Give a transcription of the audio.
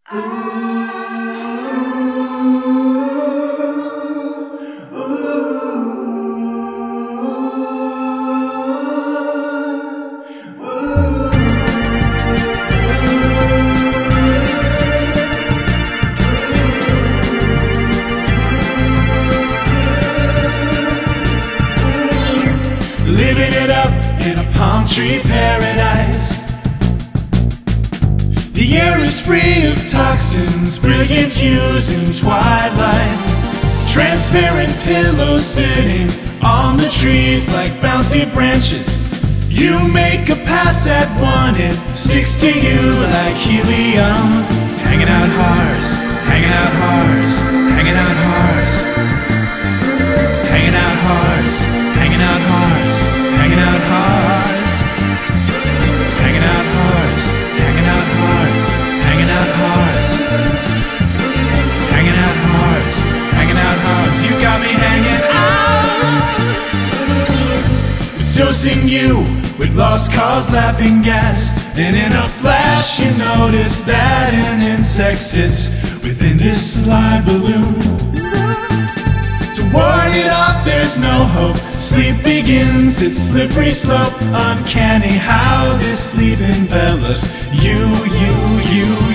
Living it up in a palm tree paradise. The air is free of toxins, brilliant hues in twilight. Transparent pillows sitting on the trees like bouncy branches. You make a pass at one, it sticks to you like helium. Hanging out hearts, hanging out hearts, hanging out hearts. Hanging out hearts, hanging out hearts, hanging out hearts. Hanging out hearts, hanging out hearts, hanging out hearts. Hanging out hearts, hanging out hearts. You got me hanging out. It's dosing you with lost cause, laughing gas. And in a flash you notice that an insect sits within this slide balloon. To ward it off, there's no hope. Sleep begins its slippery slope. Uncanny how this sleep envelops you.